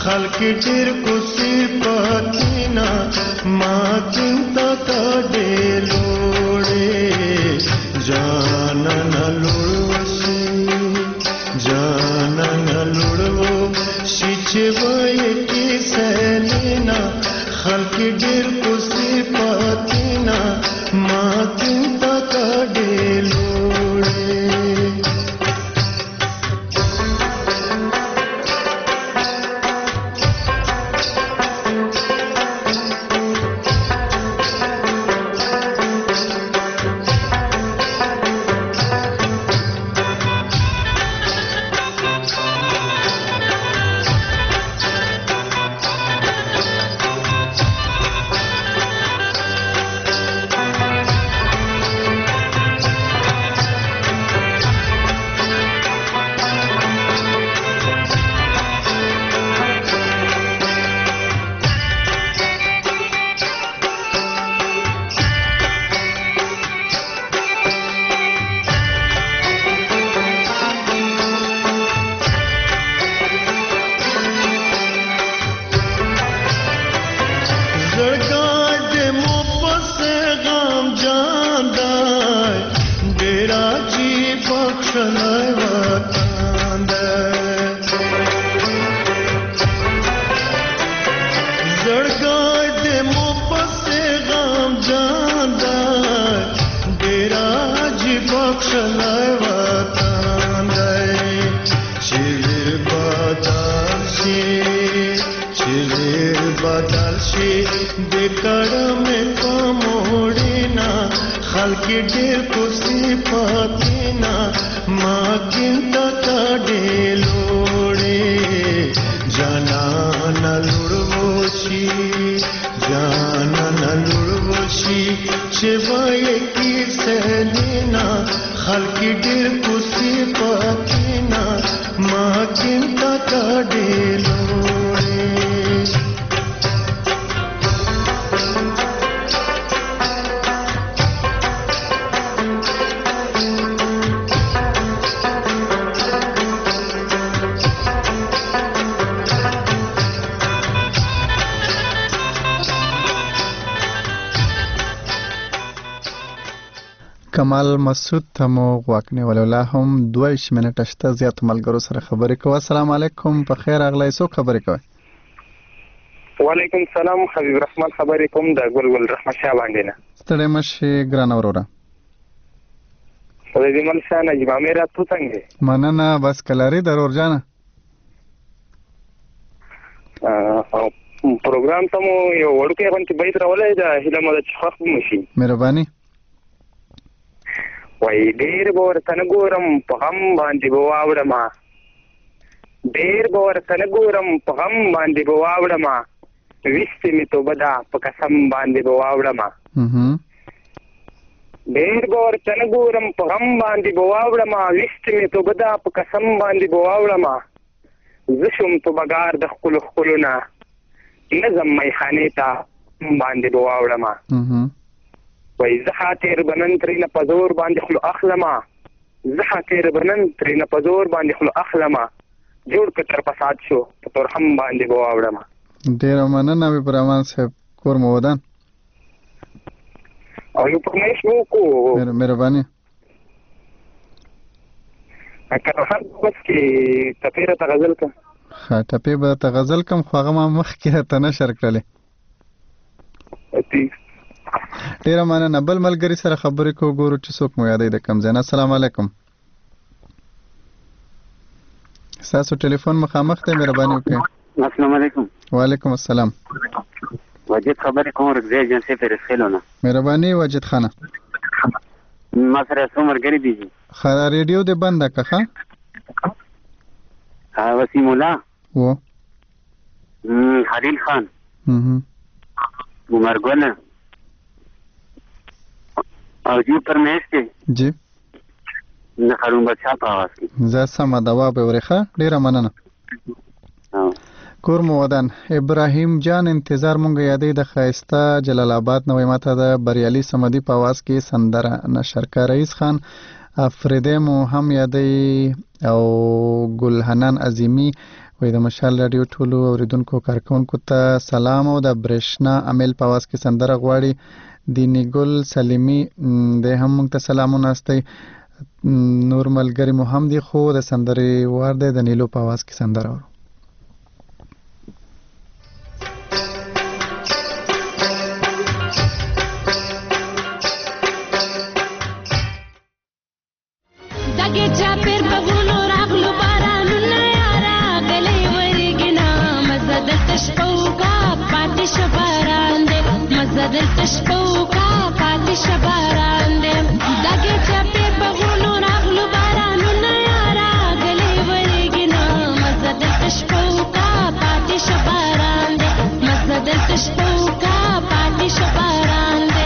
خلق ډیر کو صفاتینا ما چنتا کډې لوړې جانان لوړوشي جانان لوړوشي چې وای کی سلینا خلق ډیر کو صفاتینا ما چنتا کډې لوړې کمال مسعود ته مو غواکنه ولولا هم دویش منټه شته زیات ملګرو سره خبرې کوو. السلام علیکم، په خیر اغلی، سو خبرې کوي؟ وعلیکم السلام، حبیب رحمان خبرې کوم د ګلګل رحمت شاه باندې نه. ستړی مشي ګران وروره. خدای دې مل شاه نجیب امیر تو څنګه؟ مننه، بس کلاری ضرور جانه. پروګرام ته مو یو وړوکی غونډه بیت راولای دا هله مو د چخخ مشي. مهرباني. وای ډیر ورته نه ګورم په غم باندې به واوړم، ډیر ورته نه ګورم په غم باندې به واوړم، ویستې مې توبه ده په قسم باندې به واوړم، ډیر ورته نه ګورم په غم باندې به واوړم، ویستې مې توبه ده په قسم باندې به واوړم، زه شوم توبهګار د ښکلو ښکلو نه نه ځم میخانې ته باندې به واوړم، وای زه خاطر بنن ترېنه په زور باندې خلو اخلمه، زه خاطر بنن ترېنه په زور باندې خلو اخلمه، جوړ که تر فساد شو په تورخم باندې به واوړم. ډېره مننه حبیب رحمان صاحب، کور مو ودان او یو فرمایش مو وکړو. مهرباني. که هر بس کې ټپې راته غزل که ښه ټپې به ته غزل کم، خو هغه ما مخکې راته نشر کړلې. ډیره مننه. بل ملګري سره خبرې کوو، ګورو چې څوک مو یادوي د کوم ځای نه. السلام علیکم. ستاسو ټلیفون مخامخ دی، مهرباني وکړئ. السلام علیکم. وعلیکم السلام. واجد خبرې کوم رګزی ایجنسۍ فرسخیلو نه. مهرباني واجد خانه. ما سره څو ملګري دي. ښه ریډیو دې بنده که ښه. وسیم الله و خلیل خان عمر ګل او جو پرمیش کې جی نه خارون بچا په आवाज کې زه سم دوا به ورخه. ډیره مننه. کور مو ودان. ابراهیم جان انتظار مونږ یادې د خایسته جلال آباد نوې ماته د بریالي سمدي په आवाज کې سندره نشر کا رئیس خان افریده مو هم یادې او ګل حنان عظیمی وای د مشال رادیو ټولو اوریدونکو کارکونکو ته سلام او د برېښنا عمل په واس کې سندره غواړي دیني ګل سلیمی د هم موږ ته سلامونه استي نور ملګری مو هم دي خو د سندرې وار دی د نیلو په واس کې سندره ورو دلته شپو کا پاتې شباران دې دغه چپه بغونو راغلو بارانونه یارا غلې ورګینا مزه دلته شپو کا پاتې شباران دې مزه دلته شپو کا پاتې شباران دې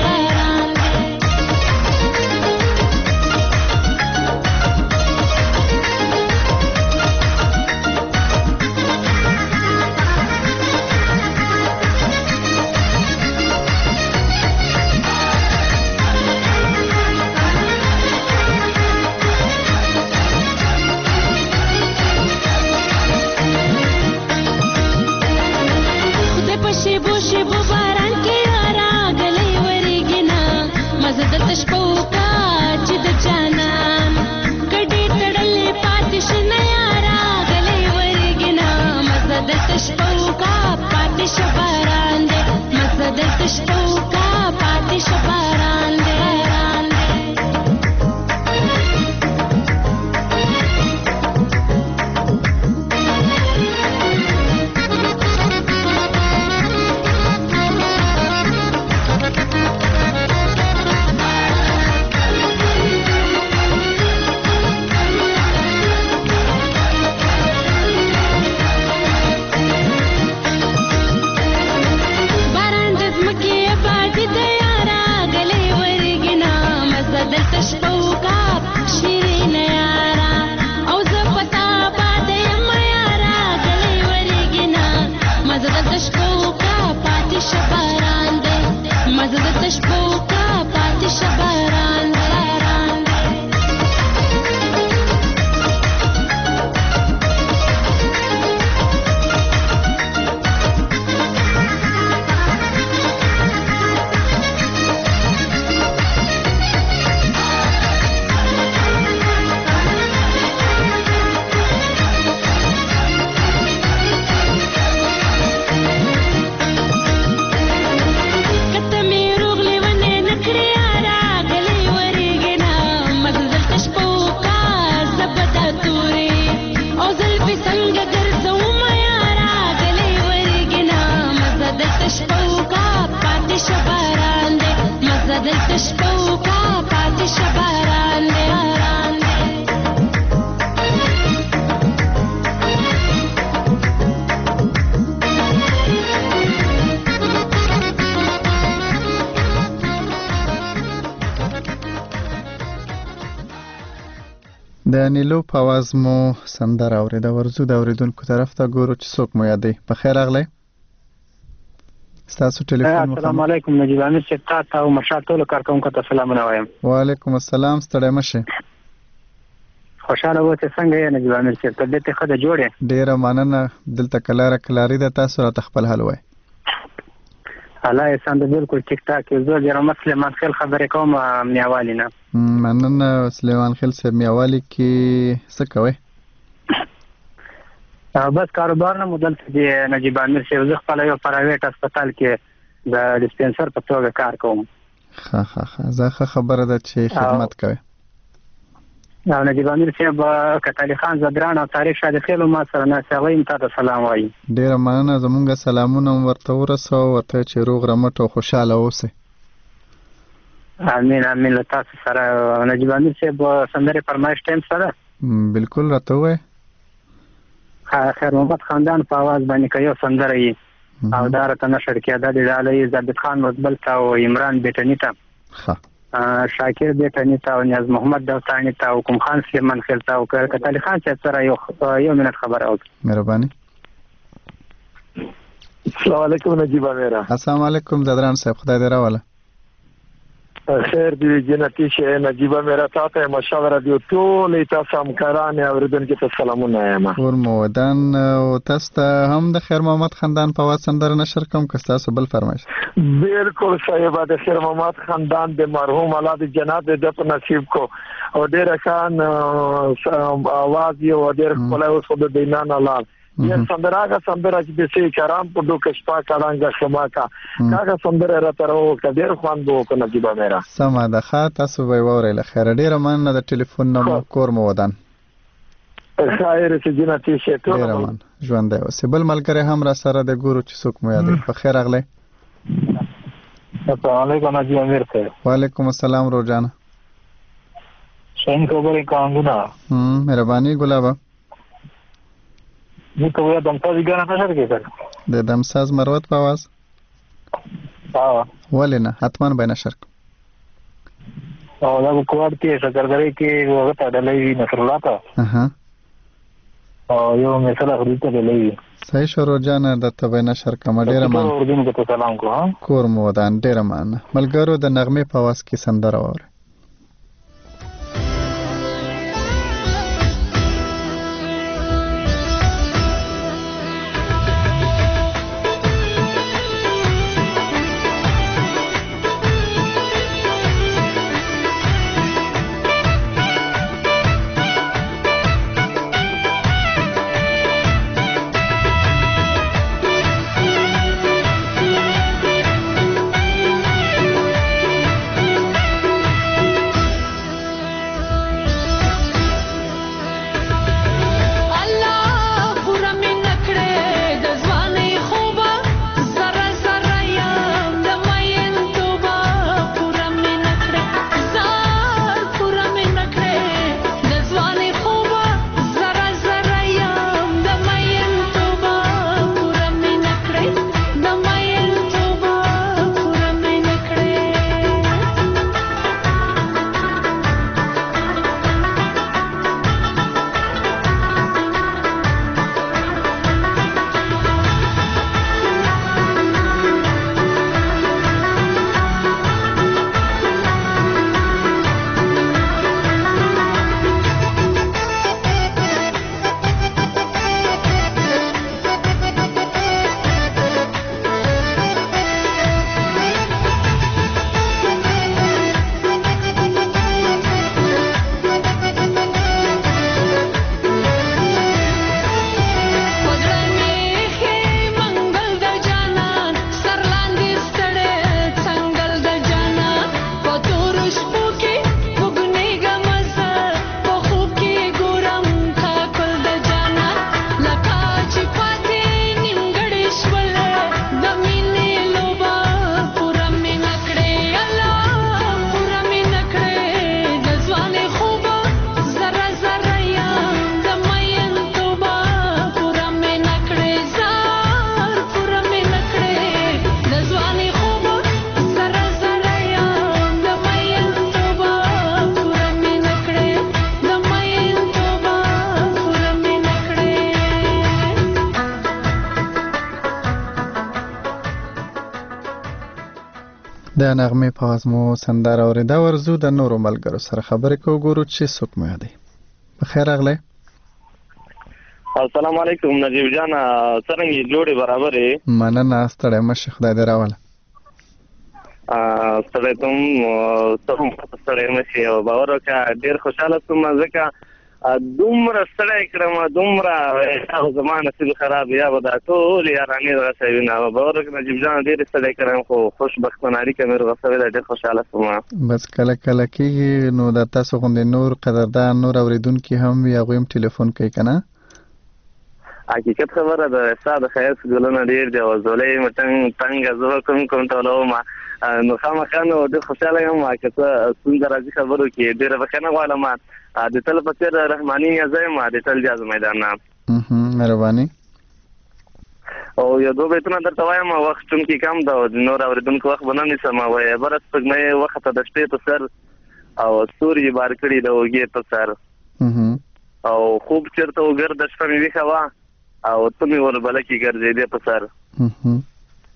د نیلو په आवाज مو سندره اورېده ورزو د اوریدونکو طرف ته ګورو چې څوک مو یادې په خیر راغلی ستاسو ټلیفون السلام علیکم نجیب امیر صاحب تاسو او مشال ټول کارکونکو ته سلامونه وایم وعلیکم السلام ستړی مشه خوشاله اوسئ څنګه یې نجیب امیر صاحب طبیعت ښه ده جوړه ډیره مننه دلته کلاره کلاری ده تاسو راته خپل حل وای الله یې سم بالکل ټیک ټاک زه د مسلمان خل خبرې کوم میاوالی نه مننه سلیمان خل صاحب میاوالی کې څه کوي بس کاروبار نه مدل چې نجیب امیر صاحب زه خپل یو پرایویټ هسپتال کې د ډیسپنسر په توګه کار کوم ها ها ها زه خبره ده چې خدمت کوي او نجیب امیر صاحب کتالی خان زدران او تاریخ شاده خیلو ما سره نه سوي ته سلام وایي ډیر مننه زمونږ سلامونه ورته ورسو ورته چې روغ رمټ او خوشاله اوسئ امين امين له تاسو سره نجیب امیر صاحب سندره فرمایش ټیم سره بالکل راته وای خیر محمد خاندان په आवाज باندې کوي سندره یې او دارته نشر کې د علي زبد خان مقبل تا او عمران بیٹنی تا ها شاکر بیٹنی تا او نیاز محمد دوستانی تا او کوم خان سلیمان خیل تا او کتل خان چې سره یو یو منټ خبر او مهرباني السلام علیکم نجیب امیر السلام علیکم زدران صاحب خدای دې راوله خیر دی جنتی شه نجيبه میرا تاسو مشاوره دی ټول تاسو همکاران اوریدونکو ته سلامونه یم. ور مودان او تاسو ته هم د خیر محمد خاندان په واټ سندره نشر کوم که تاسو بل فرمایش. بالکل صاحب د خیر محمد خاندان د مرحوم الله د جنات د په نصیب کو او ډیر خان आवाज یو ډیر خپل اوس د دینان الله یا سندراګه سندرا چې د سي کرام په دوه کشپا کړهنګ شما کا کاغه سندره را تر او کډیر خوان بو کو نجيبه میرا سما د خاطر تاسو وی وره خیر ډیر من د ټلیفون نمبر کور مو ودان خیر چې جنتی شه ټول ډیر من ژوند دی او سبل ملګری هم را سره د ګورو چې څوک مو یاد په خیر اغله. السلام علیکم نجيبه میرا. وعلیکم السلام روزانه څنګه خبرې کومه هم مهرباني ګلابا นี่ก็ว่าดมซาziګانه نشر کې کړ د دمساز مروت په आवाज ها ولنه حتمان به نشر او دا کوړ کې سکرګری کې وغه تړلې نصر الله ته اها او یو مثلا خریته دلې صحیح شروع جان د تبه نشر کوم ډیر مان اوردونکو ته سلام کو ها کور مو ودان ډیر مان ملګرو د نغمه په आवाज کې سندره وره. د نغمه په आवाज مو سندره اوریدا ورزو د نورو ملګرو سره خبرې کوو ګورو چې څوک مو یادي. په خیر اغله. السلام علیکم نجیب جان څنګه جوړې برابرې مننه ستړی مشه خدای دې راوله. ا ستړی تم ته ستړی مشه او باور وکړه ډیر خوشاله سوم ځکه دومره ستړی کړم دومره هغه زمانه چې خراب یا ودا ټول یارانه راځي نه باور وکړه نجیب جان ډیر ستړی کړم خو خوشبختانه لري کومه غوښتل ډیر خوشاله سوم. بس کله کله کې نو د تاسو غوندې نور قدردان نور اوریدونکو هم یا غویم ټلیفون کوي کنه. حقیقت خبره ده ساده خیر ګلونه ډیر دی او زولې مټنګ تنګ زو کوم کوم ته لو ما نو خامخانه د خوشاله یم ما که څنګه راځي خبرو کې ډیر وکنه غواړم د تل په تیر رحماني ازم د تل جاز میدان نه اها مهرباني او یو دوه بیتونه درته وایم وخت چون کې کم دا نور اوریدونکو وخت بنامي سم وای برس پګمې وخت د شپې په سر او سوري بار کړی د وګي په سر اها او خوب چرته وګر د شپې وی خوا او ته می ور بل کې ګرځې دې په سر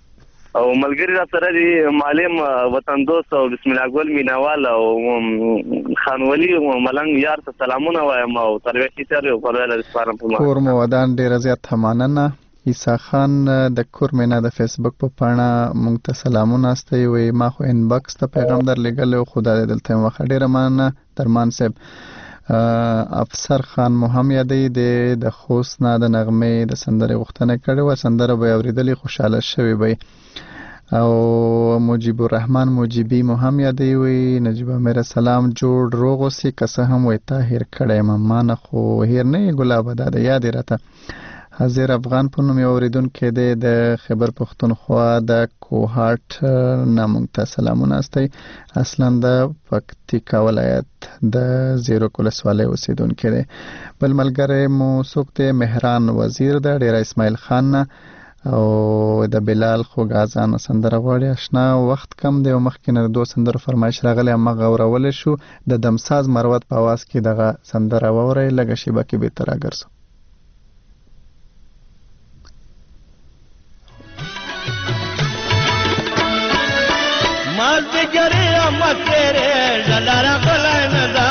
او ملګری را سره دی معلم وطن دوست او بسم الله ګل میناوال او خان ولی ملنګ یار ته سلامونه وایم او ترویشي تر یو په لاره سپارم په کور مو ودان ډیر زیات مننه. عیسی خان د کور مینا د فیسبوک په پاڼه مونږ ته سلامونه استوي وي ما خو انباکس ته پیغام در لګل او خدای دلته وخت ډیر مننه درمان صاحب. افسر خان محمد دی د خوست نه د نغمې د سندره غوښتنه کړې و سندره به اوریدلې خوشاله شوي وي. او مجيب الرحمن مجيبي محمد وي نجيب امیر سلام جوړ روغ اوسې کسه هم وي طاهر کړه ممانه خو هیر نه ګلاب د یاد راته. حاضر افغان په نوم اوریدونکو د خبر پښتونخوا د کوهاټ نامنګ ته سلامونه استي اصلا د پکتیکا ولایت د زیرو کولسوالۍ اوسیدونکو دی. بل ملګری مو سوکته مهران وزیر د ډیر اسماعیل خان او د بلال خوګازان سندره غواړي آشنا وخت کم دی او مخکې نه دوه سندره فرمایش راغلی ما غوړول شو د دمساز مروت په आवाज کې دغه سندره ووري لګه شیبه کې به تر اگرسو مازدگری امت تیرے جلارا قلعن دا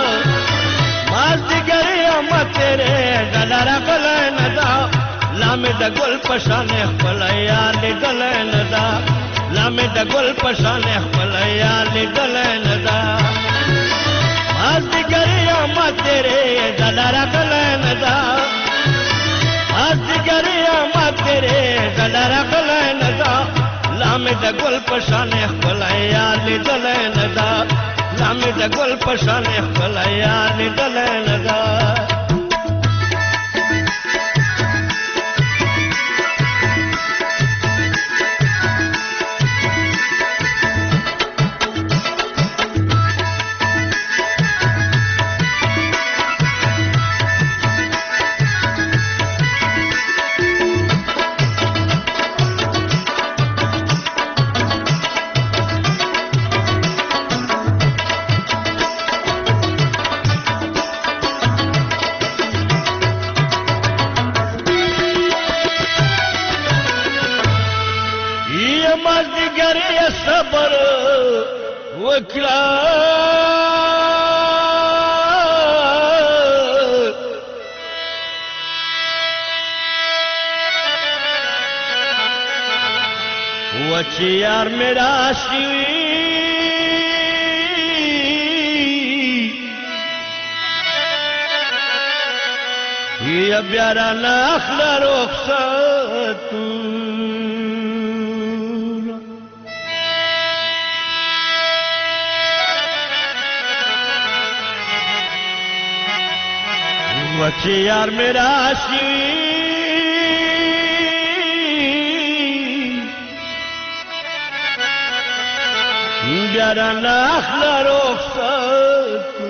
مازدگری امت تیرے جلارا قلعن دا لامه د ګل پشان خپل یار لیدل نه دا لامه د ګل پشان خپل یار لیدل نه دا مازدګریا ما تیرې دلارا کل نه دا مازدګریا ما تیرې دلارا کل نه دا لامه د ګل پشان خپل یار لیدل نه دا لامه د ګل پشان خپل یار لیدل نه دا صبر وکړه وچ یار میرا شي یا بیارا ناخلا رخصت وچی یار میرا شی بیارا ناخلا رخصت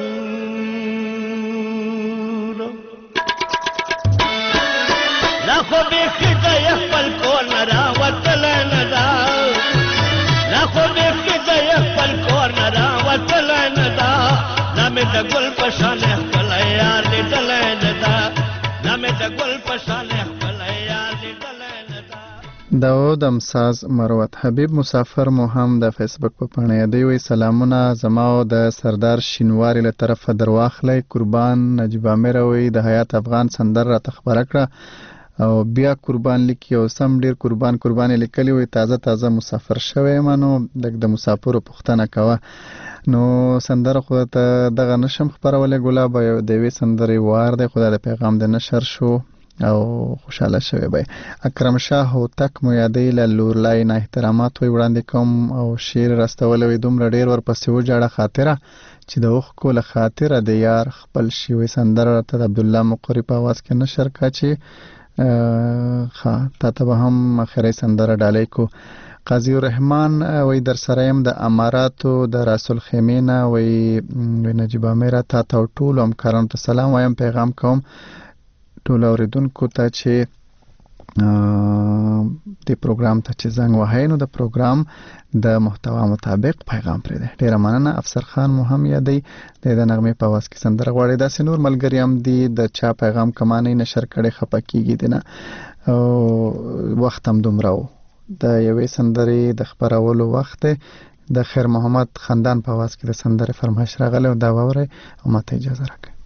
لاخو بیخی دا یخپل کور نرا وطل ندا لاخو بیخی دا یخپل کور نرا وطل ندا نامی دا گل پشان اخپل یار لیدل ندا نامی دا گل پشان اخپل یار لیدل ندا. داو دمساز مروت حبیب مسافر مو هم د فیسبوک په پاڼه دی وی سلامونه زماو د سردار شینواری له طرفه درواخلې قربان نجیب امیر وی د حیات افغان سندر را تخبر کړه او بیا قربان لیکي او سم ډیر قربان قربان لیکلی وي تازه تازه مسافر شوی منو د مسافر پښتنه کوه نو سندره خو ته دغه نشم خبرولې ګلاب یو د وی سندري وار د خدای د پیغام د نشر شو او خوشاله شوی به اکرم شاه او تک مو یادې له لورلای نه احترامات وي وړاندې کوم او شیر راستول وي دومره ډیر ورپسې و جاړه خاطره چې د وخت کوله خاطره د یار خپل شي وي سندره ته عبد الله مقری په आवाज کې نشر کا چې خا تا ته هم اخري سندره ډالې کو. قاضی الرحمن وی در سرایم د اماراتو د رسول خیمینه وی نجیب امیر تا ته ټول همکارانو ته سلام وایم پیغام کوم ټول اوریدونکو ته چې د پروګرام ته چې زنګ وهاي نو د پروګرام د محتوا مطابق پیغام پرې ده. ډیر مننه افسر خان مهم یادی د نغمه په واس کې سندره غواړي د سنور ملګری هم دی د چا پیغام کمانې نشر کړي خپکیږي دینه او وخت هم دومره د یوې سندرې د خبرولو وخت د خیر محمد خندان په आवाज کې د سندرې فرمایش راغلی او دا وره او ماته اجازه راکړئ.